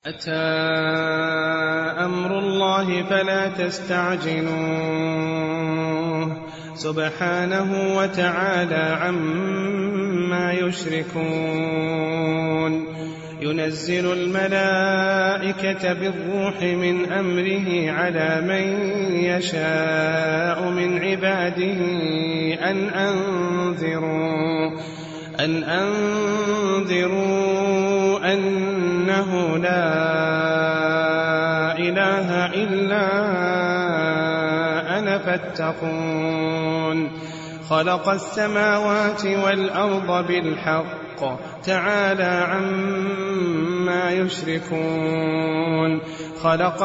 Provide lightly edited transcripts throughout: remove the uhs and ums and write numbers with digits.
أتى أمر الله فلا تستعجلوه سبحانه وتعالى عما يشركون. ينزل الملائكة بالروح من أمره على من يشاء من عباده أن أنذروا أنه لا إله إلا أنا فاتقون. خلق السماوات والأرض بالحق تعالى عما يشركون. خلق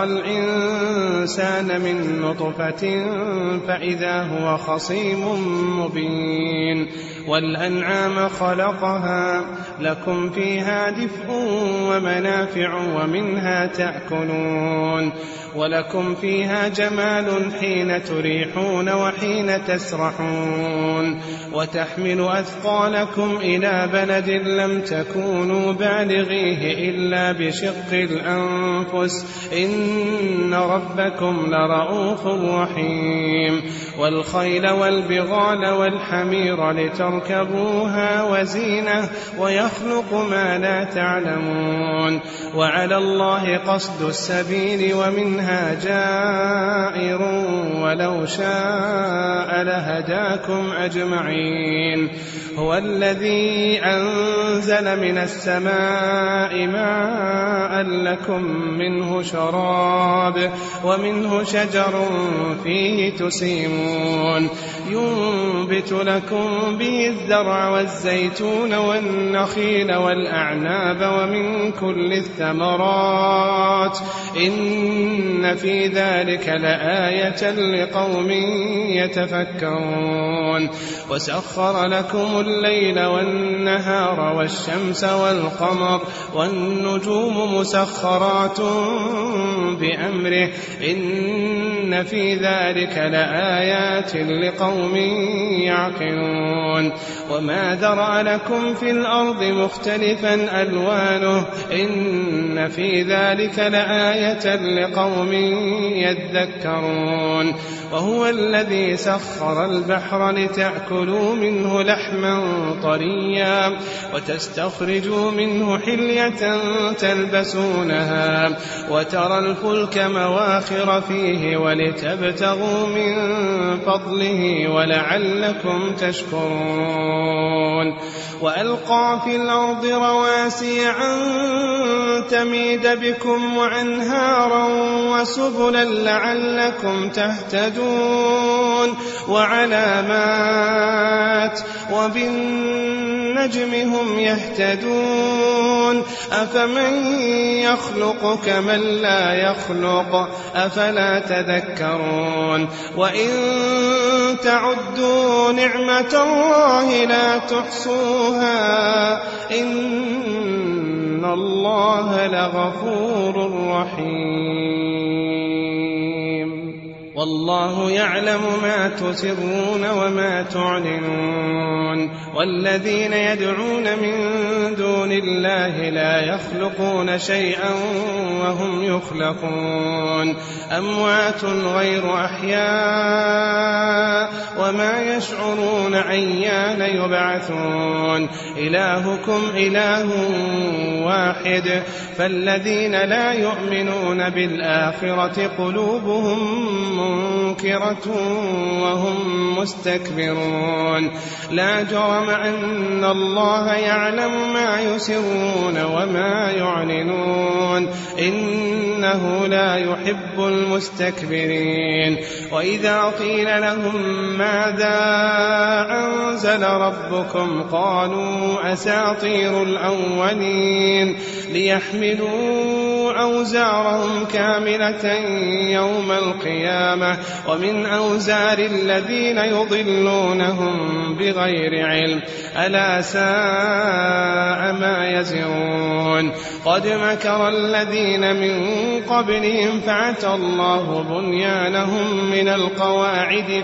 الإنسان من نطفة فإذا هو خصيم مبين. والأنعام خلقها لكم فيها دفء ومنافع ومنها تأكلون. ولكم فيها جمال حين تريحون وحين تسرحون. وتحمل أثقالكم إلى بلد لم تكونوا بالغيه إلا بشق الأنفس إن ربكم لرؤوف رحيم. والخيل والبغال والحمير لتركبوها وزينة ويخلق ما لا تعلمون. وعلى الله قصد السبيل ومنها جائر ولو شاء لهداكم أجمعين. هو الذي أنزل من السماء ماء لكم منه شراب ومنه شجر فيه تسيمون. ينبت لكم به الزرع والزيتون والنخيل والأعناب ومن كل الثمرات إن في ذلك لآية لقوم يتفكرون. وسخر لكم الليل والنهار والشمس والقمر والنجوم مسخرات بأمره إن في ذلك لآيات لقوم يعقلون. وما ذرأ لكم في الأرض مختلفا ألوانه إن في ذلك لآية لقوم يذكرون. وهو الذي سخر البحر لتأكلوا منه لحما طريا وتستخرجوا منه حلية تلبسونها وترى الفلك مواخر فيه ولتبتغوا من فضله ولعلكم تشكرون. وألقى في الأرض رواسي أن تميد بكم وأنهارا وسبلا لعلكم تهتدون. وعلامات وبالنجم هم يهتدون. أفمن يخلق كمن لا يخلق أفلا تذكرون. وإن تعدوا نعمة الله لا تحصوها إن الله لغفور رحيم. والله يعلم ما تسرون وما تعلنون. والذين يدعون من دون الله لا يخلقون شيئا وهم يخلقون. أموات غير أحياء وما يشعرون أيان يبعثون. إلهكم إله واحد فالذين لا يؤمنون بالآخرة قلوبهم منكرة وهم مستكبرون. لا جرم أن الله يعلم ما يسرون وما يعلنون إنه لا يحب المستكبرين. وإذا قيل لهم ماذا أنزل ربكم قالوا أساطير الأولين ليحملوا أوزارهم كاملة يوم القيامة ومن أوزار الذين يضلونهم بغير علم ألا ساء ما يزرون. قد مكر الذين من قبلهم فعتى الله بنيانهم من القواعد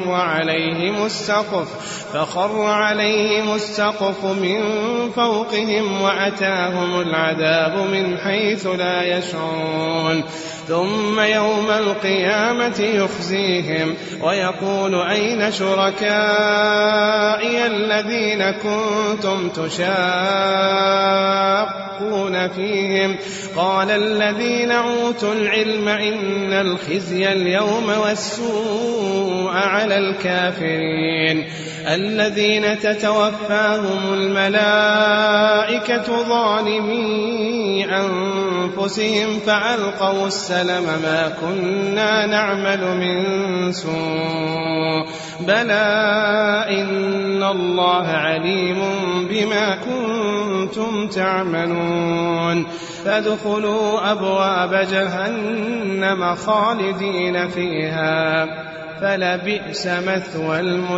فخر عليهم السقف من فوقهم وأتاهم العذاب من حيث لا لا يشعرون ثم يوم القيامة يخزيهم ويقول أين شركائي الذين كنتم تشاقون فيهم قال الذين أوتوا العلم إن الخزي اليوم والسوء على الكافرين الذين تتوفاهم الملائكة ظالمي أنفسهم فألقوا السلم ما كنا نعمل من سوء بلى إن الله عليم بما كنتم تعملون فادخلوا أبواب جهنم خالدين فيها فلبئس مثوى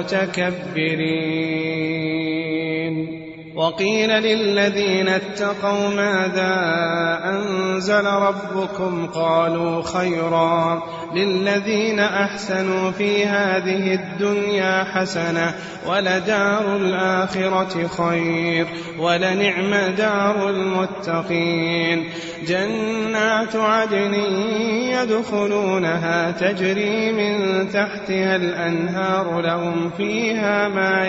المتكبرين وقيل للذين اتقوا ماذا أنزل ربكم قالوا خيرا للذين أحسنوا في هذه الدنيا حسنة ولدار الآخرة خير ولنعم دار المتقين جنات عدن يدخلونها تجري من تحتها الأنهار لهم فيها ما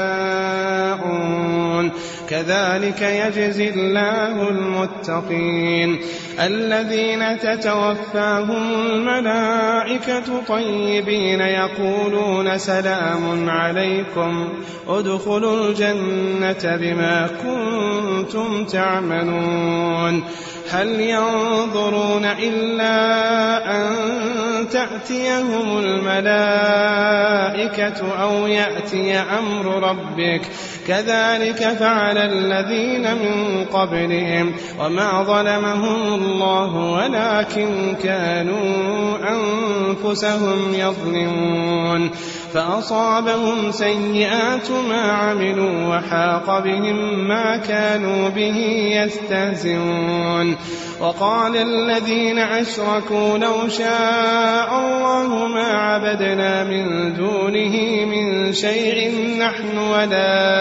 يشاءون كذلك يجزي الله المتقين الذين تتوفاهم الملائكة طيبين يقولون سلام عليكم ادخلوا الجنة بما كنتم تعملون هل ينظرون إلا أن تأتيهم الملائكة أو يأتي أمر ربك كذلك فعل الذين من قبلهم وما ظلمهم الله ولكن كانوا أنفسهم يظلمون فأصابهم سيئات ما عملوا وحاق بهم ما كانوا به يستهزئون وقال الذين أشركوا لو شاء الله ما عبدنا من دونه من شيء نحن ولا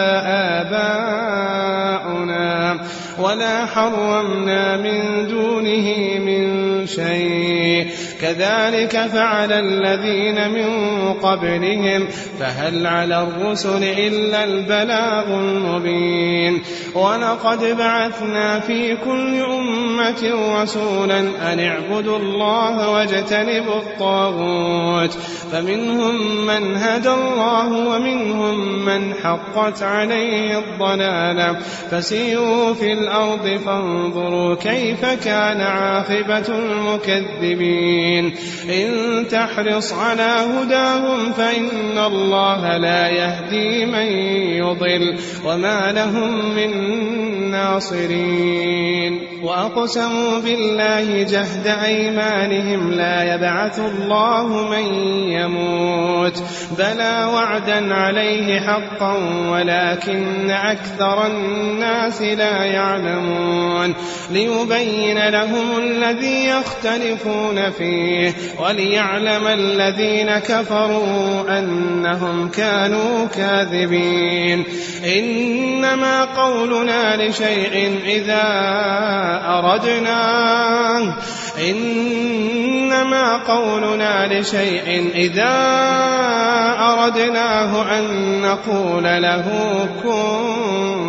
آباؤنا ولا حرمنا من دونه من شيء كذلك فعل الذين من قبلهم فهل على الرسل إلا البلاغ المبين ولقد بعثنا في كل أمة رسولا أن اعبدوا الله واجتنبوا الطاغوت فمنهم من هدى الله ومنهم من حقت عليه الضلالة فسيروا في الأرض فانظروا كيف كان عاقبة المكذبين إن تحرص على هداهم فإن الله لا يهدي من يضل وما لهم من ناصرين وأقسموا بالله جهد أيمانهم لا يبعث الله من يموت بلى وعدا عليه حقا ولكن أكثر الناس لا يعلمون ليبين لهم الذي يختلفون فيه وليعلم الذين كفروا أنهم كانوا كاذبين إنما قولنا لشيء إذا أردناه أن نقول له كن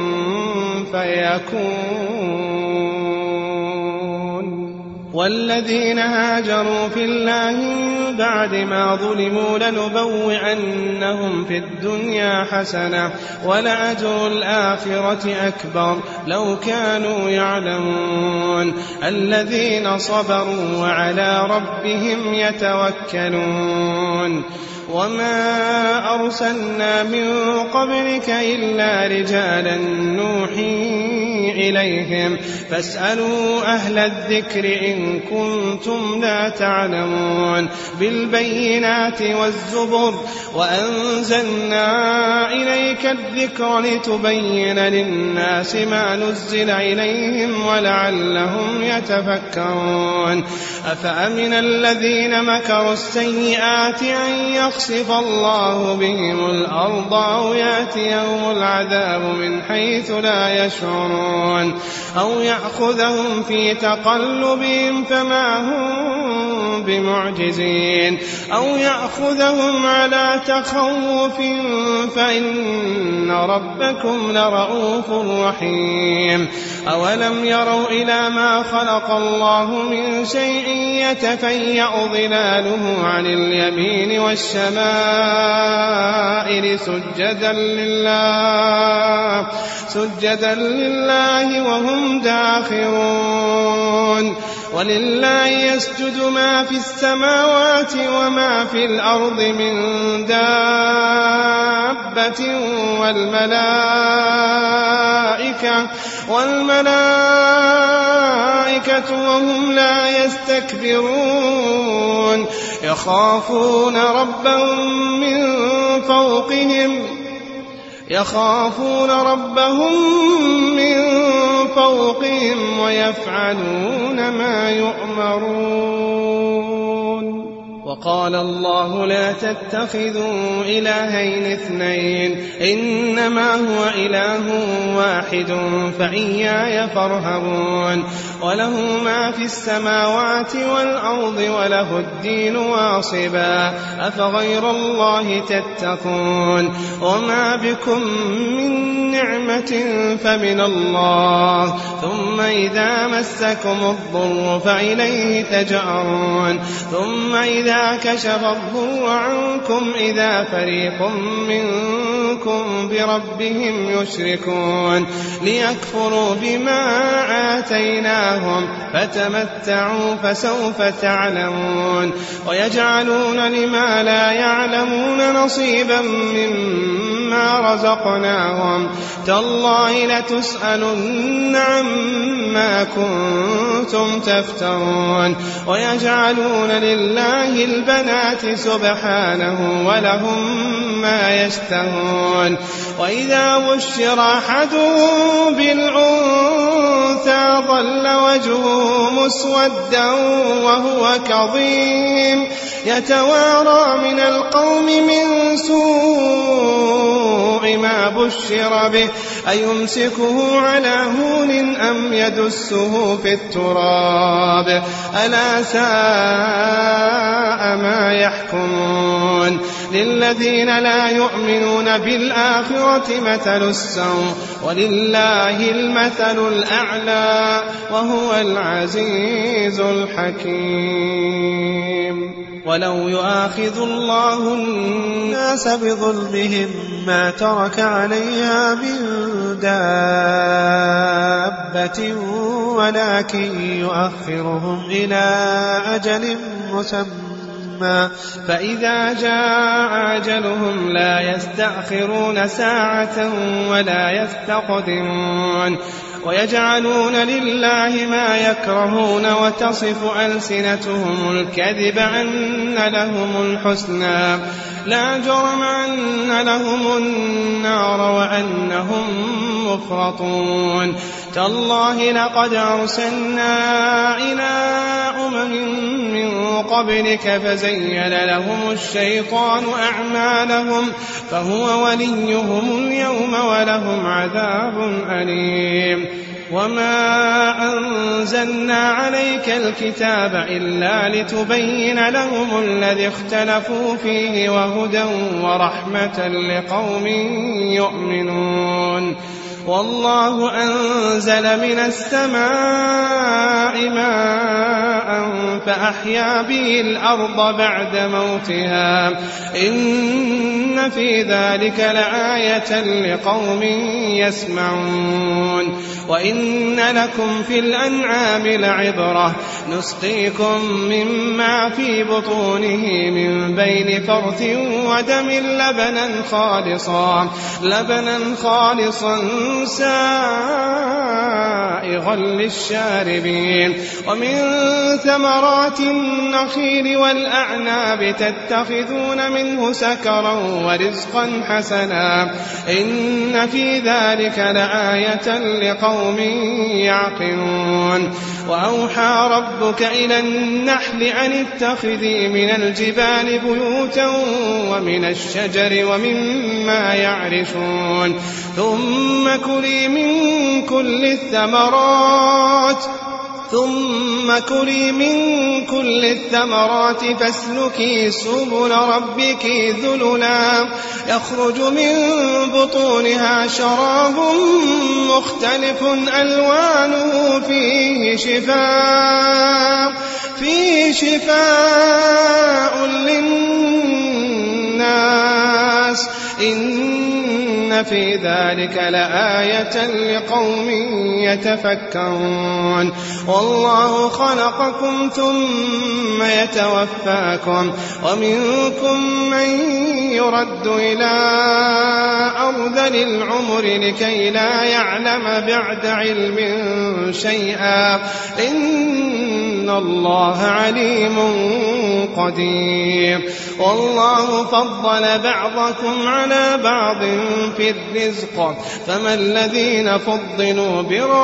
فيكون والذين هاجروا في الله بعد ما ظلموا لنبوئنهم في الدنيا حسنة ولأجر الآخرة أكبر لو كانوا يعلمون الذين صبروا وعلى ربهم يتوكلون وما أرسلنا من قبلك إلا رجالا نوحي إليهم فاسألوا أهل الذكر إن كنتم لا تعلمون بالبينات والزبر وأنزلنا إليك الذكر لتبين للناس ما نزل إليهم ولعلهم يتفكرون أفأمن الذين مكروا السيئات أن يخسف الله بهم الأرض أو يأتيهم العذاب من حيث لا يشعرون يتفكرون أو يأخذهم في تقلبهم فما هم بمعجزين أو يأخذهم على تخوف فإن ربكم لرؤوف رحيم أولم يروا إلى ما خلق الله من شيء يتفيأ ظلاله عن اليمين والشمائل سجدا لله وهم داخرون ولله يسجد ما في السماوات وما في الأرض من دابة والملائكة وهم لا يستكبرون يخافون ربهم من فوقهم ويفعلون ما يؤمرون وقال الله لا تتخذوا إلهين اثنين إنما هو إله واحد فإياي فارهبون وله ما في السماوات والأرض وله الدين واصبا أفغير الله تتقون وما بكم من نعمة فمن الله ثم إذا مسكم الضر فإليه تجأرون ثم إذا كشف الضر عنكم إذا فريق منكم بربهم يشركون ليكفروا بما آتيناهم فتمتعوا فسوف تعلمون ويجعلون لما لا يعلمون نصيبا مما رزقناهم تالله لتسألن عما كنتم تفترون ويجعلون لله البنات سبحانه ولهم ما يشتهون وإذا بشر أحدهم بالأنثى ظل وجهه مسودا وهو كظيم يتوارى من القوم من سوء ما بشر به أيمسكه على هون أم يدسه في التراب ألا ساء ما يحكمون للذين لا يؤمنون بالآخرة مثل السوء ولله المثل الأعلى وهو العزيز الحكيم ولو يؤاخذ الله الناس بظلمهم ما ترك عليها من دابة ولكن يؤخرهم إلى أجل مسمى فإذا جاء أجلهم لا يستأخرون ساعة ولا يستقدمون ويجعلون لله ما يكرهون وتصف ألسنتهم الكذب أن لهم الحسنى لا جرم أن لهم النار وأنهم مفرطون تالله لقد أرسلنا إلى أمم من قبلك فزين لهم الشيطان أعمالهم فهو وليهم اليوم ولهم عذاب أليم وما أنزلنا عليك الكتاب إلا لتبين لهم الذي اختلفوا فيه وهدى ورحمة لقوم يؤمنون والله أنزل من السماء ماء فأحيا به الأرض بعد موتها إن في ذلك لآية لقوم يسمعون وإن لكم في الأنعام لعبرة نسقيكم مما في بطونه من بين فرث ودم لبنا خالصا سائغا سائغا للشاربين ومن ثمرات النخيل والأعناب تتخذون منه سكرا ورزقا حسنا إن في ذلك لآية لقوم يعقلون وأوحى ربك إلى النحل أن اتخذي من الجبال بيوتا ومن الشجر ومما يعرشون ثم كلي من كل الثمرات فاسلكي سبل ربك ذللا يخرج من بطونها شراب مختلف ألوانه فيه شفاء للناس إن في ذلك لآية لقوم يتفكرون والله خلقكم ثم يتوفاكم ومنكم من يرد إلى أرذل العمر لكي لا يعلم بعد علم شيئا إن الله عليم قدير والله فضل بعضكم على بعض في الرزق فما الذين فضلوا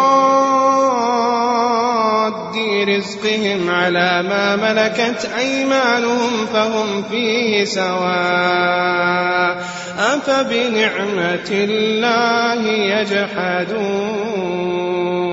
براد رزقهم على ما ملكت أيمانهم فهم فيه سواء أفبنعمة الله يجحدون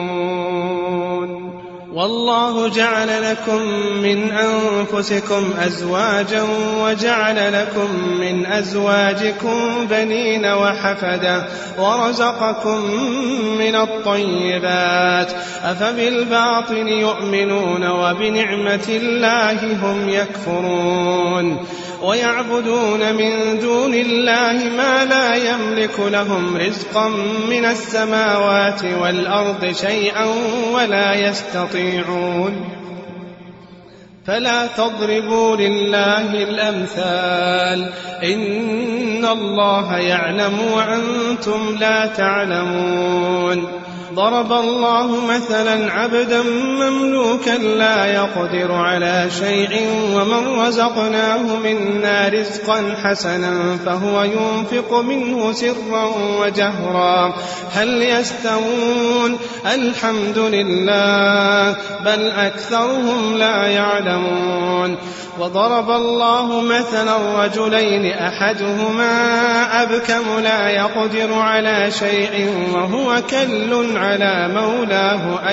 والله جعل لكم من أنفسكم أزواجا وجعل لكم من أزواجكم بنين وحفدة ورزقكم من الطيبات أفبالباطل يؤمنون وبنعمة الله هم يكفرون ويعبدون من دون الله ما لا يملك لهم رزقا من السماوات والأرض شيئا ولا يستطيعون فلا تضربوا لله الأمثال إن الله يعلم وأنتم لا تعلمون ضرب الله مثلا عبدا مملوكا لا يقدر على شيء ومن رزقناه منا رزقا حسنا فهو ينفق منه سرا وجهرا هل يستوون الحمد لله بل أكثرهم لا يعلمون وضرب الله مثلا رجلين أحدهما أبكم لا يقدر على شيء وهو كل على مولاه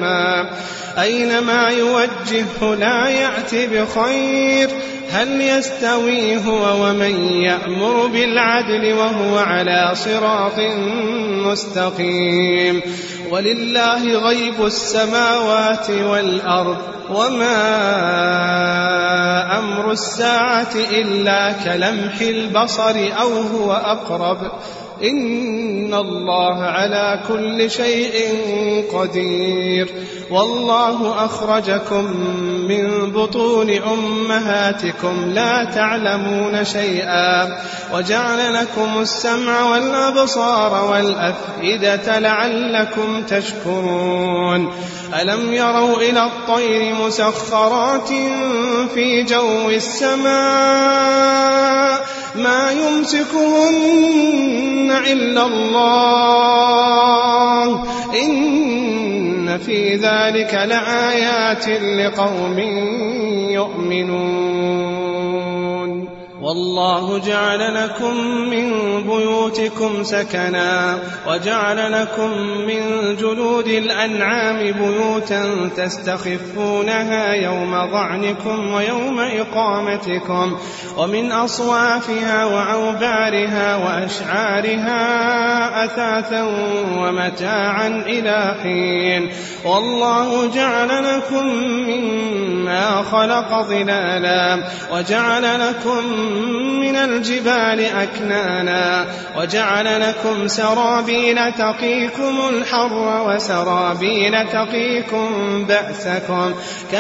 أينما يوجهه لا يأتي بخير هل يستوي هو ومن يأمر بالعدل وهو على صراط مستقيم ولله غيب السماوات والأرض وما أمر الساعة إلا كلمح البصر أو هو أقرب إن الله على كل شيء قدير والله أخرجكم من بطون أمهاتكم لا تعلمون شيئا وجعل لكم السمع والأبصار والأفئدة لعلكم تشكرون ألم يروا إلى الطير مسخرات في جو السماء ما يمسكهن إلا الله إن في ذلك لآيات لقوم يؤمنون والله جعل لكم من بيوتكم سكنا وجعل لكم من جلود الأنعام بيوتا تستخفونها يوم ظعنكم ويوم إقامتكم ومن أصوافها وأوبارها وأشعارها أثاثا ومتاعا إلى حين والله جعل لكم مما خلق ظلالا وجعل لكم من الجبال أكنانا وجعل لكم سرابيل تقيكم الحر وسرابيل تقيكم بأسكم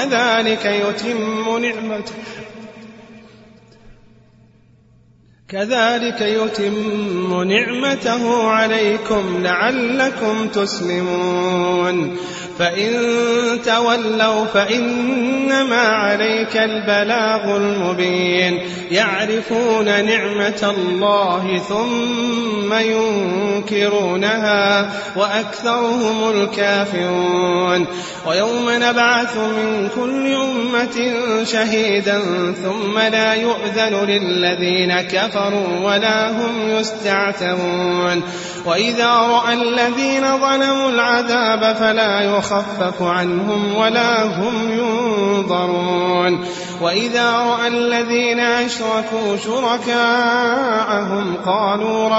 كذلك يتم نعمته عليكم لعلكم تسلمون يفسدون فإن تولوا فإنما عليك البلاغ المبين يعرفون نعمة الله ثم ينكرونها وأكثرهم الكافرون ويوم نبعث من كل أمة شهيدا ثم لا يؤذن للذين كفروا ولا هم يستعتبون وإذا رأى الذين ظلموا العذاب فلا يخفف عنهم ولا هم ينظرون وإذا رأى الذين أشركوا شركاءهم قالوا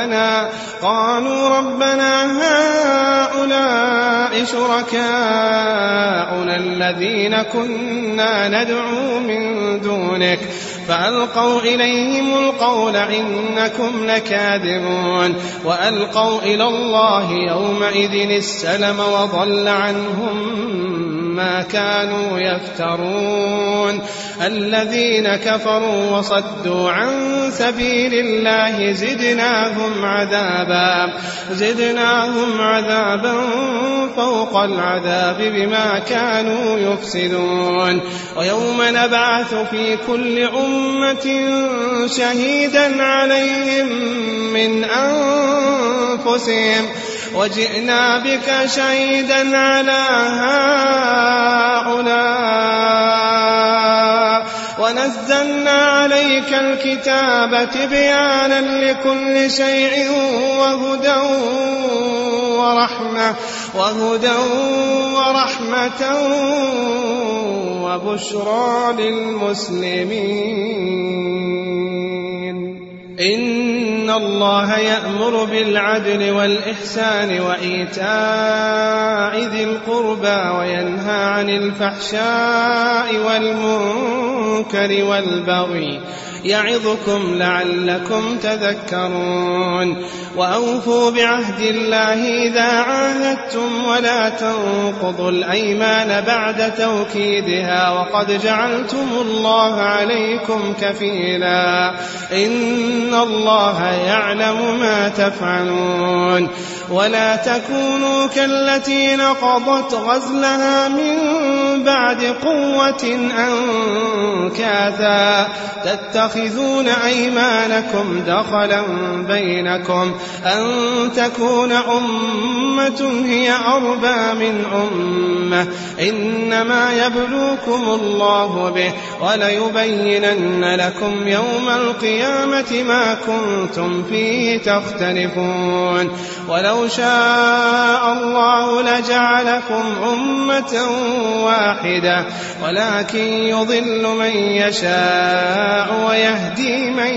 ربنا هؤلاء شركاؤنا الذين كنا ندعو من دونك فألقوا إليهم القول إنكم لكاذبون وألقوا إلى الله يومئذ السلم وضل عنهم ما كانوا يفترون الذين كفروا وصدوا عن سبيل الله زدناهم عذابا فوق العذاب بما كانوا يفسدون ويوم نبعث في كل أمة شهيدا عليهم من أنفسهم وجئنا بك شهيدا على هؤلاء ونزلنا عليك الكتاب تبيانا لكل شيء وهدى ورحمة وبشرى للمسلمين إن الله يأمر بالعدل والإحسان وإيتاء ذي القربى وينهى عن الفحشاء والمنكر والبغي يعظكم لعلكم تذكرون وأوفوا بعهد الله إذا عاهدتم ولا تنقضوا الأيمان بعد توكيدها وقد جعلتم الله عليكم كفيلا إن الله يعلم ما تفعلون ولا تكونوا كالتي نقضت غزلها من بعد قوة أنكاثا تتخذون أيمانكم دخلا بينكم أن تكون أمة هي أربى من أمة إنما يبلوكم الله به وليبينن لكم يوم القيامة ما كنتم فيه تختلفون ولو شاء الله لجعلكم أمة واحدة ولكن يضل من يشاء ويهدي من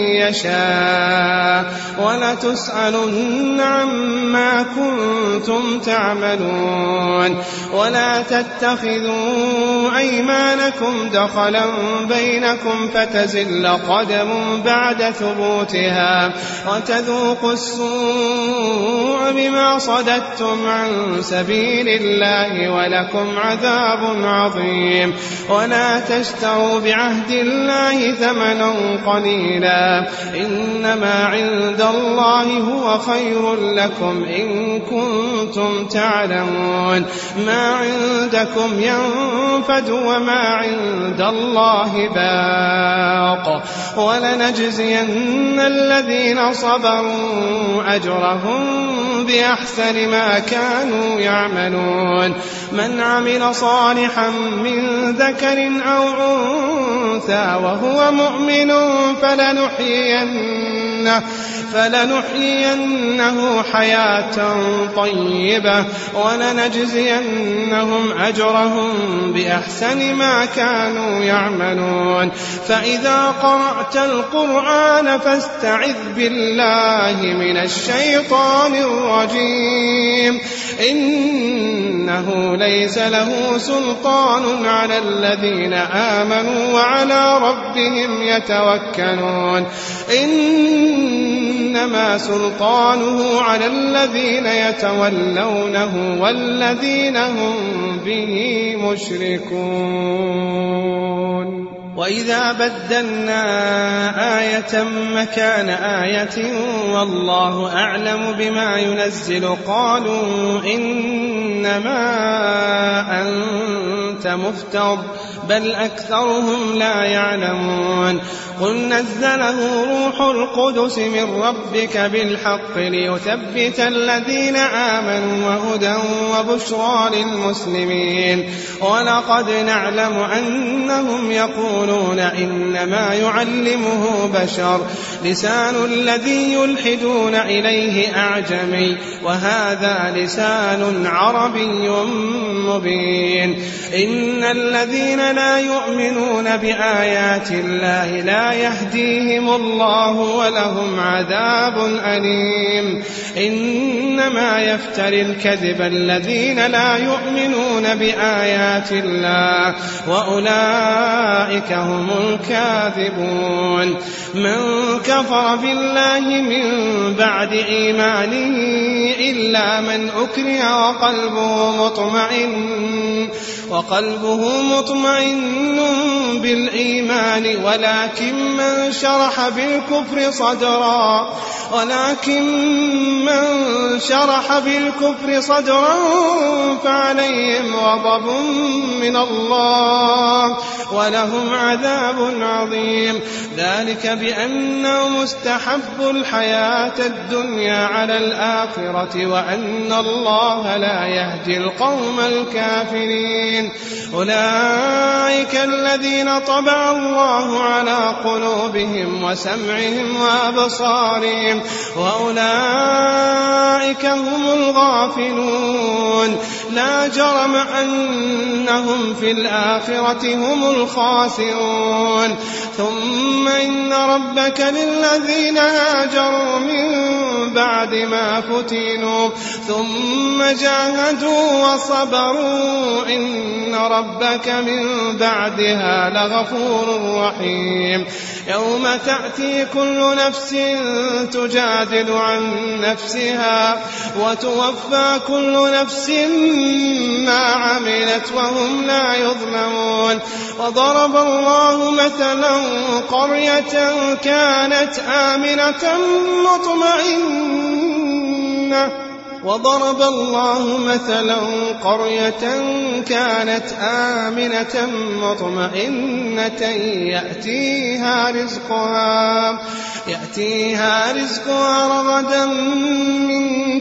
يشاء ولتسألن عما كنتم تعملون ولا تتخذوا أيمانكم دخلا بينكم فتزل قدم بعد ثبوتها وتذوقوا السوء بما صددتم عن سبيل الله ولكم عذاب عظيم ولا تشتروا بعهد الله ثمنا قليلا إنما عند الله هو خير لكم إن كنتم تعلمون ما عندكم ينفد وما عند الله باق ولنجزين الذين صبروا أجرهم بأحسن ما كانوا يعملون من عمل صالحا من ذكر أو أنثى وهو مؤمن فلنحيينه حياة طيبة ولنجزينهم أجرهم بأحسن ما كانوا يعملون فإذا قرأت القرآن فاستعذ بالله من الشيطان الرجيم إنه ليس له سلطان على الذين آمنوا وعلى ربهم يتوكلون إنما سلطانه على الذين يتولونه والذين هم به مشركون وإذا بدلنا آية مكان آية والله أعلم بما ينزل قالوا إنما أنت مفتر بل أكثرهم لا يعلمون قل نزله روح القدس من ربك بالحق ليثبت الذين آمنوا وهدى وبشرى للمسلمين ولقد نعلم أنهم يقولون إنما يعلمه بشر لسان الذي يلحدون إليه أعجمي وهذا لسان عربي مبين إن الذين لا يؤمنون بآيات الله لا يهديهم الله ولهم عذاب أليم إنما يفتري الكذب الذين لا يؤمنون بآيات الله وأولئك هم الكاذبون من كفر بالله من بعد إيمانه إلا من أكره وقلبه مطمئن بالإيمان ولكن من شرح بالكفر صدرا فعليهم غضب من الله ولهم عذاب عظيم ذلك بأنهم استحبوا الحياة الدنيا على الآخرة وأن الله لا يهدي القوم الكافرين أولئك الذين طبع الله على قلوبهم وسمعهم وأبصارهم وأولئك هم الغافلون لا جرم أنهم في الآخرة هم الخاسرون ثم إن ربك للذين هاجروا من بعد ما فتنوا ثم جاهدوا وصبروا إن ربك من بعدها لغفور رحيم يوم تأتي كل نفس تجادل عن نفسها وتوفى كل نفس ما عملت وهم لا يظلمون وضرب الله مثلا قرية كانت آمنة مطمئنة يأتيها رزقها رغدا من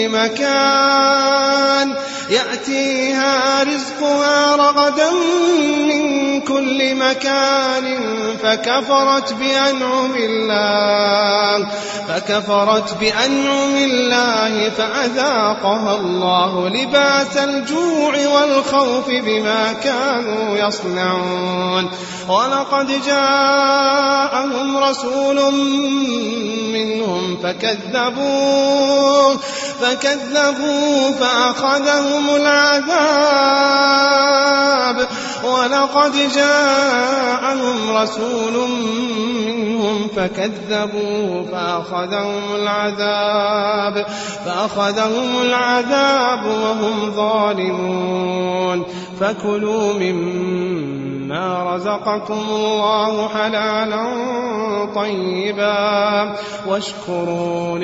كل مكان فكفرت بأنعم الله فأذاقها الله لباس الجوع والخوف بما كانوا يصنعون ولقد جاءهم رسول منهم فكذبوا فأخذهم العذاب وهم ظالمون فكلوا مما رزقكم الله حلالا طيبا واشكروا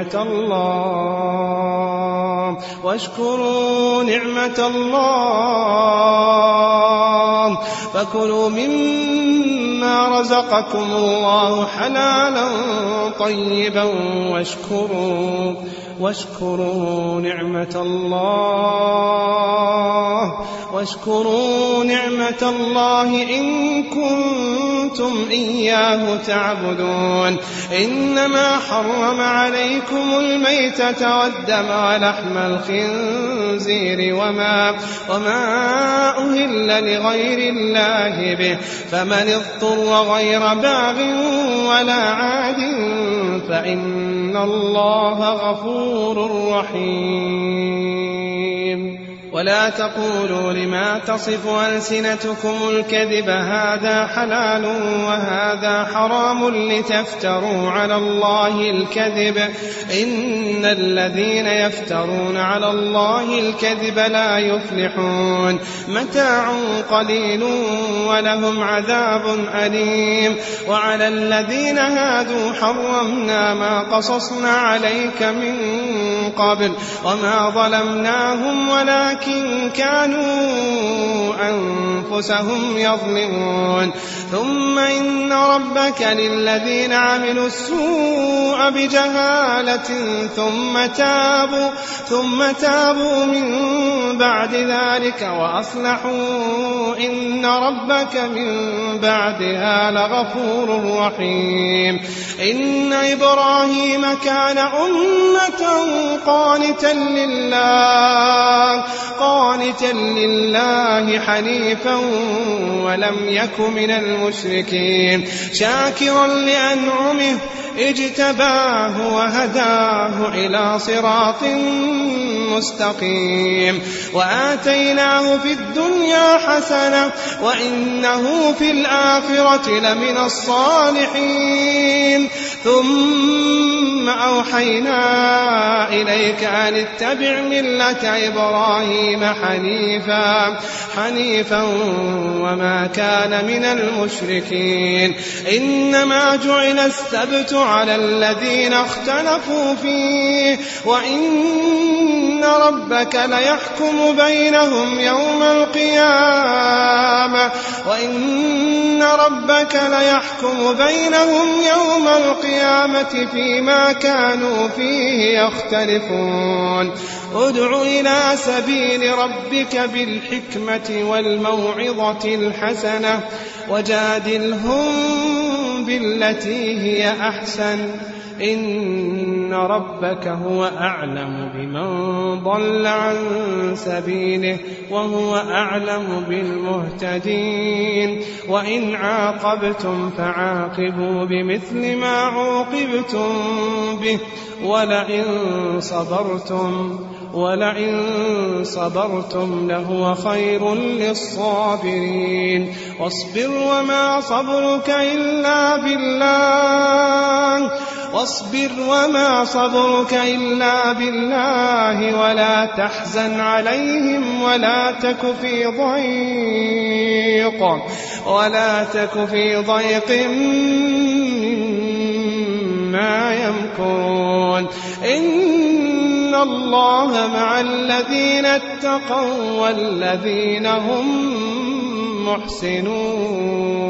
نعمة الله فكلوا مما رزقكم الله حلالا طيبا واشكروا نعمة الله إن كنتم إياه تعبدون إنما حرم عليكم الميتة والدم ولحم الخنزير وما أهل لغير الله به فمن اضطر غير باغ ولا عاد فإن الله غفور رحيم ولا تقولوا لما تصف ألسنتكم الكذب هذا حلال وهذا حرام لتفتروا على الله الكذب إن الذين يفترون على الله الكذب لا يفلحون متاع قليل ولهم عذاب أليم وعلى الذين هادوا حرمنا ما قصصنا عليك من قبل وما ظلمناهم ولكن كانوا أنفسهم يظلمون ثم إن ربك للذين عملوا السوء بجهالة ثم تابوا من بعد ذلك وأصلحوا إن ربك من بعدها لغفور رحيم إن إبراهيم كان أمة قانتا لله حنيفا ولم يك من المشركين شاكرا لأنعمه اجتباه وهداه إلى صراط مستقيم وآتيناه في الدنيا حسنة وإنه في الآخرة لمن الصالحين ثم أوحينا إليك أن اتبع ملة إبراهيم حنيفا وما كان من المشركين إنما جعل السبت على الذين اختلفوا فيه وإن ربك ليحكم بينهم يوم القيامة فيما كانوا فيه يختلفون ادع إلى سبيل ربك بالحكمة والموعظة الحسنة وجادلهم بالتي هي أحسن إن ربك هو أعلم بمن ضل عن سبيله وهو أعلم بالمهتدين وإن عاقبتم فعاقبوا بمثل ما عوقبتم به ولئن صبرتم لهو خير للصابرين واصبر وما صبرك إلا بالله ولا تحزن عليهم ولا تك في ضيق مما يمكرون إن الله مع الذين اتقوا والذين هم محسنون